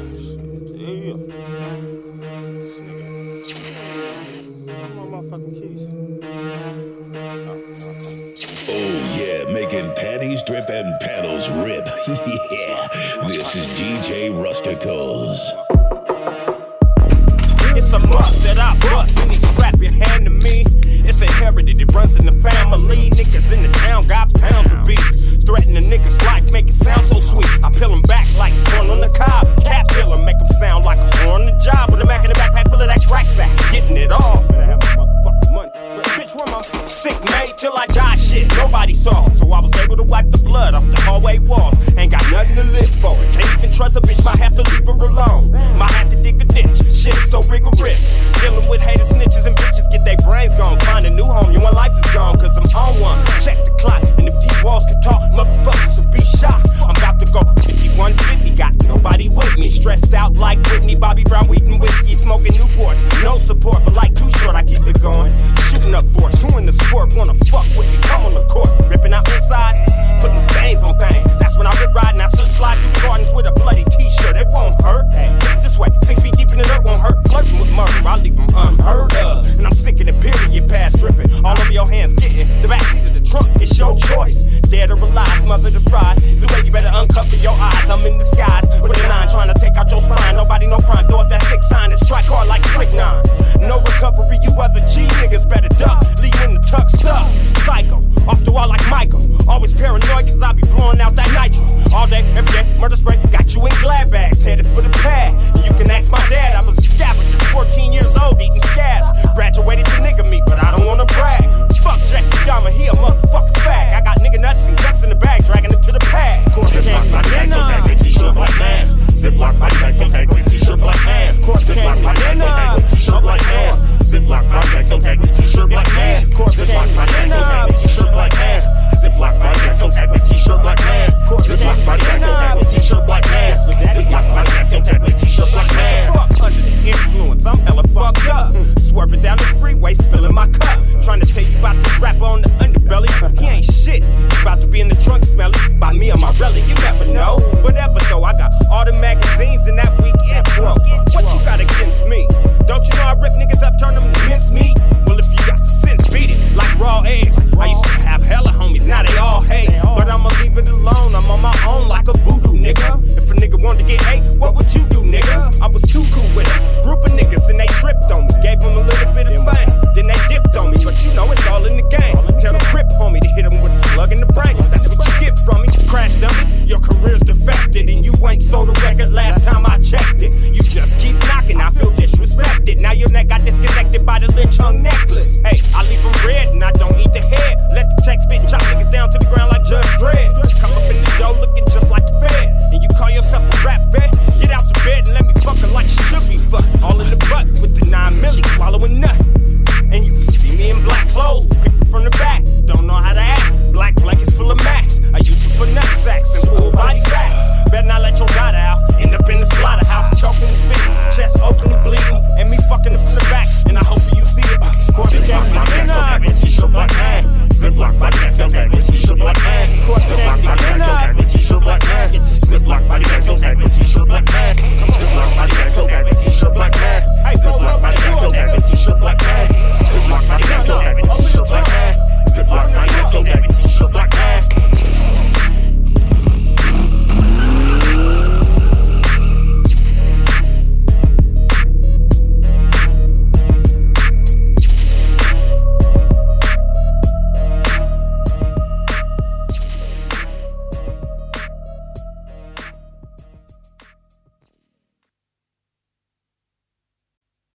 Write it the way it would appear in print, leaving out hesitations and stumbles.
Oh yeah, making panties drip and panels rip. Yeah, this is DJ Rusticals. It's a must that I bust any strap you hand to me. It's inherited, it runs in the family. Niggas in the town got pounds of beef. Threaten a nigga's life, make it sound so sweet. I peel them back like corn on the cob. Cat killer, make them sound like a horn on the job. With a Mac in the backpack full of that crack sack. Getting it off. Bitch, where my sick mate till I die shit nobody saw. So I was able to wipe the blood off the hallway walls. Ain't got nothing to live for. Can't even trust a bitch, might have to leave her alone. Might have to dig a ditch. Shit is so rigorous. Dealing with haters, snitches, and bitches get their brains gone. Find a new home, you want life is gone, cause I'm on one. Check the clock, and if these walls could talk, motherfuckers would be shocked. I'm about to go 51-50, got nobody with me. Stressed out like Whitney, Bobby Brown, weed and whiskey. Smoking Newports, no support, but like Too Short, I keep it going. Shooting up forts, who in the sport wanna fuck with me? Come on the court, ripping out insides, putting stains on things. That's when I rip riding, I slip slide through gardens with a bloody t-shirt. It won't hurt, it's this way, 6 feet deep in the dirt won't hurt. Flirting with murder, I leave them unheard of. And I'm sick of the period past tripping. All over your hands getting the backseat of the trunk, it's your choice. Dead or alive, smother the fries. The way you better uncover your eyes. I'm in disguise with a 9 trying to take out your spine. Nobody no crime, throw up that 6 sign and strike hard like Trick 9. No recovery, you other G niggas better duck. Leave in the tuck stuff. Psycho, off the wall like Michael. Always paranoid cause I be blowing out that nitro. All day, every day, murder spray. Got you in glad bags, headed for the pad. And you can ask my dad, I was a scavenger. 14 years old, eating scabs. Graduated to nigga meat, but I don't wanna brag. Fuck Jeffrey Dahmer, he a motherfucking fag. I got nigga nuts and guts in the bag, dragging them to the pad. Ziploc body bag, cocaine with t-shirt black man. Ziploc body bag, cocaine with t-shirt black man. Ziploc body bag, cocaine with t-shirt black man. Ziploc body bag, cocaine with t-shirt black man. Ziploc body bag, cocaine with t-shirt black man. Ziploc body bag, cocaine with t-shirt black man. Ziploc body bag, cocaine with t-shirt black man. Ziploc body bag, cocaine with t-shirt black man. Fuck under the influence, I'm hella fucked up. Swerving down the freeway, spilling my cup. Trying to tell you about this rapper on the underbelly. He ain't shit. About to be in the trunk smelly. By me or my relly, you never know. Whatever though, I got all the magazines in that week intro. What you got against me? Don't you know I rip niggas up, turn them to mincemeat? Well, if you got some sense, beat it like raw eggs. I used to have hella homies, now they all hate. But I'ma leave it alone, I'm on my own like a voodoo nigga. If a nigga wanted to get ate, what would you do, nigga? I was too cool with it. Group of niggas and they tripped on me. Gave them a little bit of fame, then they dipped on me. But you know it's all in the game. Tell the crip homie to hit him with a slug in the brain. That's what you get from me, crash dummy. Your career's defected and you ain't sold a record last time I checked it. You just keep knocking, I feel disrespected. Now your neck got disconnected by the lynch hung necklace. Hey, I leave them red and I don't eat the head. Let the tech spit and chop niggas down to the ground like Judge Dredd.